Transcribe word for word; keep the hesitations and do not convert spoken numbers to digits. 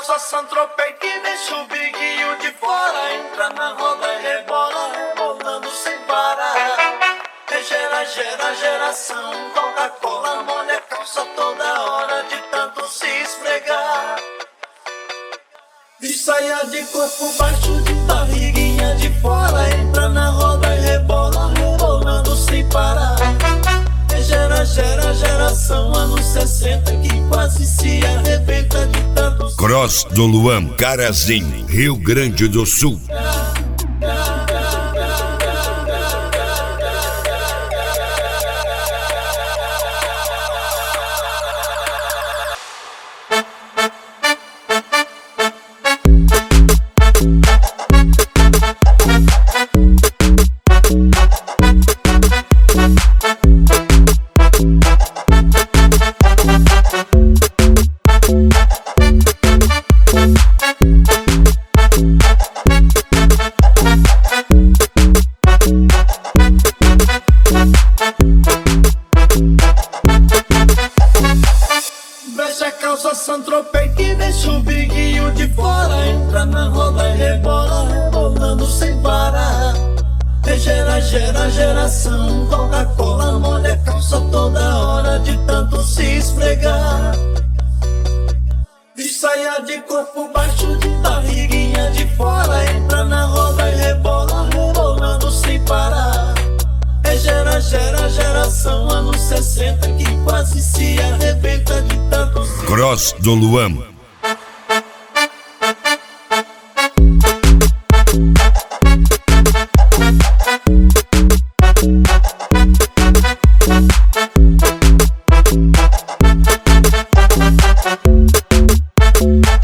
calça Saint-Tropez que deixa o biguinho de fora. Entra na roda e rebola, rebolando sem parar. Gera, gera, geração, Coca-Cola molha a calça toda hora de tanto se esfregar. De saia de corpo baixo, de barriguinha de fora. Entra na roda e rebola, rebolando sem parar. Gera, gera, geração, anos sessenta que quase se arrebenta de tanto. Cross do Luan, Carazinho, Rio Grande do Sul. Veste a calça Saint-Tropez que deixa o biguinho de fora. Entra na roda e rebola, rebolando sem parar. Gera, gera, geração, Coca-Cola molha a calça toda hora de tanto se esfregar. De saia de corpo baixo, de barriguinha de fora. Entra na roda e rebola, rebolando sem parar. Gera, gera, geração, anos sessenta que quase se arrebenta de tanto. Cross do Luan. We'll be right back.